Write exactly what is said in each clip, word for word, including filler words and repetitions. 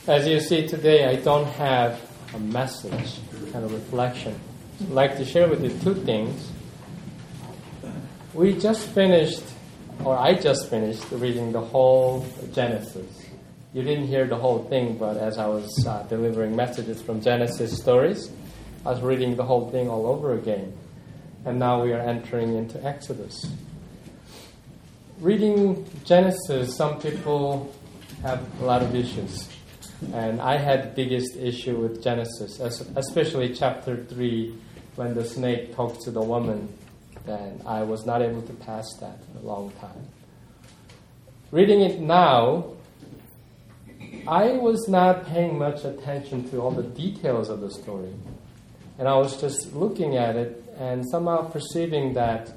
As you see today, I don't have a message, kind of reflection. I'd like to share with you two things. We just finished, or I just finished, reading the whole Genesis. You didn't hear the whole thing, but as I was uh, delivering messages from Genesis stories, I was reading the whole thing all over again. And now we are entering into Exodus. Reading Genesis, some people have a lot of issues. And I had the biggest issue with Genesis, especially chapter three, when the snake talks to the woman. Then I was not able to pass that for a long time. Reading it now, I was not paying much attention to all the details of the story. And I was just looking at it and somehow perceiving that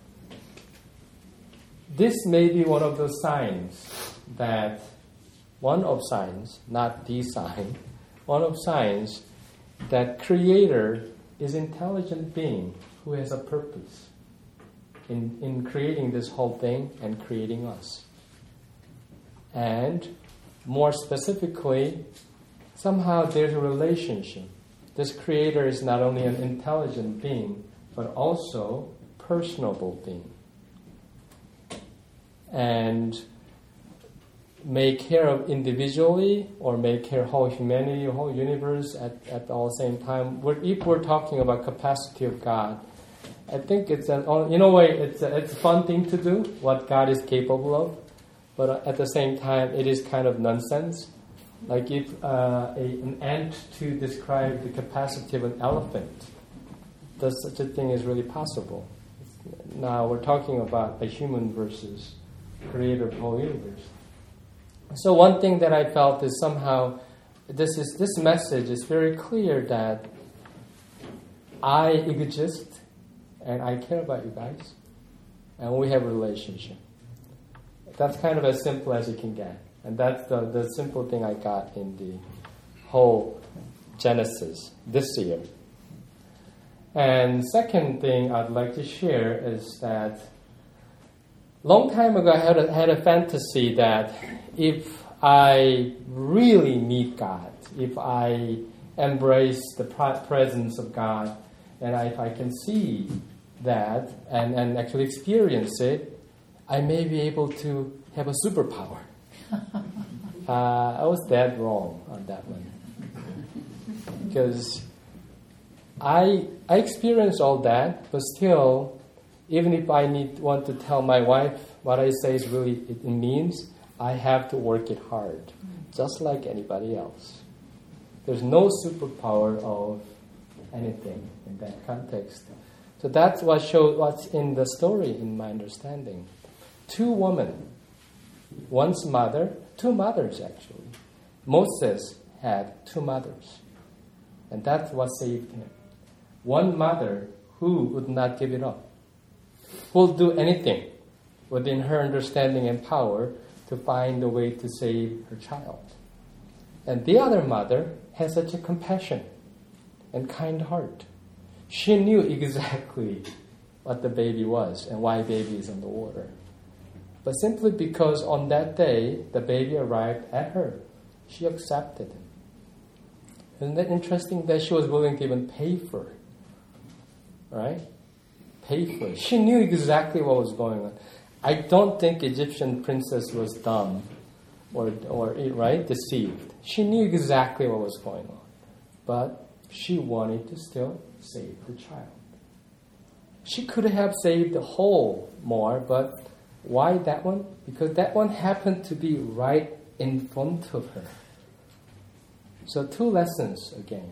this may be one of those signs that, one of signs, not the sign, one of signs that Creator is an intelligent being who has a purpose in, in creating this whole thing and creating us. And more specifically, somehow there's a relationship. This Creator is not only an intelligent being, but also personable being. And may care of individually or may care whole humanity, whole universe at, at all the same time. We're, if we're talking about capacity of God, I think it's an, in a way, it's a, it's a fun thing to do, what God is capable of. But at the same time, it is kind of nonsense. Like if uh, a, an ant to describe the capacity of an elephant, does such a thing is really possible? Now we're talking about a human versus Creator of the whole universe. So one thing that I felt is somehow this is this message is very clear that I exist and I care about you guys and we have a relationship. That's kind of as simple as it can get. And that's the, the simple thing I got in the whole Genesis this year. And second thing I'd like to share is that long time ago I had a, had a fantasy that if I really meet God, if I embrace the presence of God, and I, if I can see that and, and actually experience it, I may be able to have a superpower. uh, I was dead wrong on that one. Because I I experienced all that, but still, even if I need want to tell my wife what I say is really it means, I have to work it hard, just like anybody else. There's no superpower of anything in that context. So that's what shows what's in the story, in my understanding. Two women, one's mother, two mothers actually. Moses had two mothers, and that's what saved him. One mother who would not give it up, who will do anything within her understanding and power to find a way to save her child. And the other mother has such a compassion and kind heart. She knew exactly what the baby was and why baby is in the water. But simply because on that day the baby arrived at her, she accepted him. Isn't that interesting that she was willing to even pay for it? Right? Pay for it. She knew exactly what was going on. I don't think Egyptian princess was dumb or, or right, deceived. She knew exactly what was going on. But she wanted to still save the child. She could have saved the whole more, but why that one? Because that one happened to be right in front of her. So two lessons again.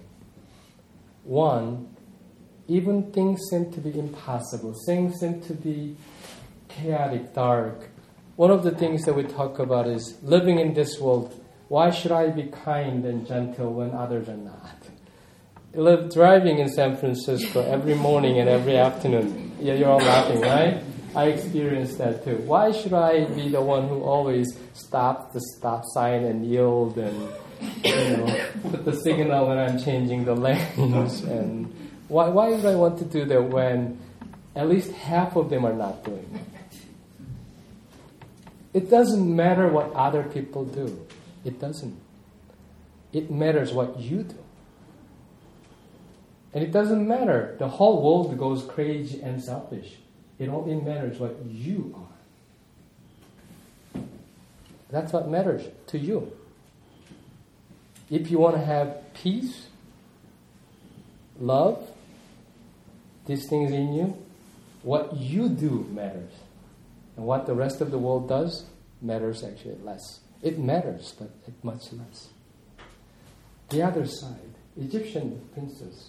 One, even things seem to be impossible. Things seem to be chaotic, dark. One of the things that we talk about is living in this world. Why should I be kind and gentle when others are not? I live driving in San Francisco every morning and every afternoon. Yeah, you're all laughing, right? I experienced that too. Why should I be the one who always stops the stop sign and yield and you know put the signal when I'm changing the lanes? And why why would I want to do that when at least half of them are not doing it? It doesn't matter what other people do. It doesn't. It matters what you do. And it doesn't matter. The whole world goes crazy and selfish. It only matters what you are. That's what matters to you. If you want to have peace, love, these things in you, what you do matters. And what the rest of the world does matters actually less. It matters, but much less. The other side, Egyptian princess.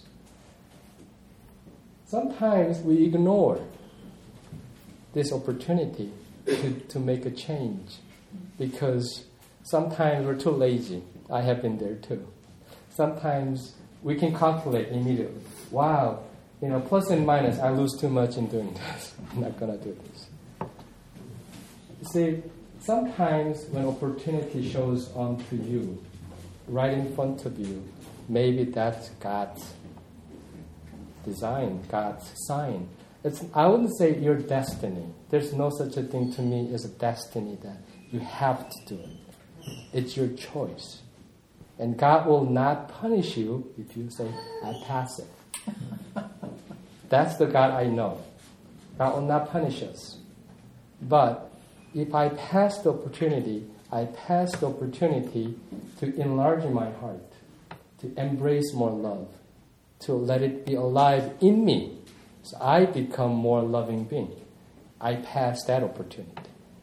Sometimes we ignore this opportunity to, to make a change because sometimes we're too lazy. I have been there too. Sometimes we can calculate immediately. Wow, you know, plus and minus, I lose too much in doing this. I'm not going to do this. You see, sometimes when opportunity shows onto you, right in front of you, maybe that's God's design, God's sign. It's, I wouldn't say your destiny. There's no such a thing to me as a destiny that you have to do it. It's your choice. And God will not punish you if you say, I pass it. That's the God I know. God will not punish us. But if I pass the opportunity, I pass the opportunity to enlarge my heart, to embrace more love, to let it be alive in me, so I become more loving being. I pass that opportunity.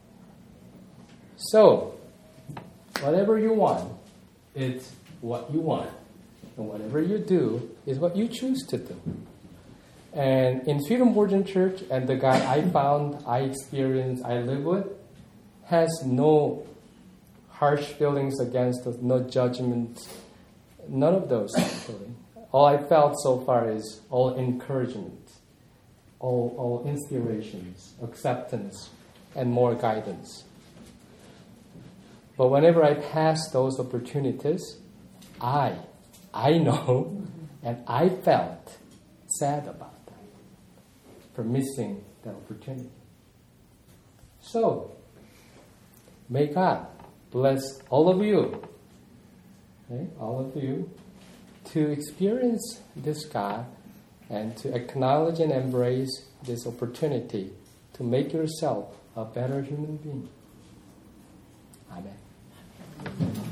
So, whatever you want, it's what you want. And whatever you do is what you choose to do. And in Swedenborgian Church, and the God I found, I experienced, I live with, has no harsh feelings against us, no judgment, none of those actually. All I felt so far is all encouragement, all, all inspirations, acceptance, and more guidance. But whenever I pass those opportunities, I, I know, and I felt sad about that, for missing that opportunity. So, may God bless all of you, okay, all of you, to experience this God and to acknowledge and embrace this opportunity to make yourself a better human being. Amen.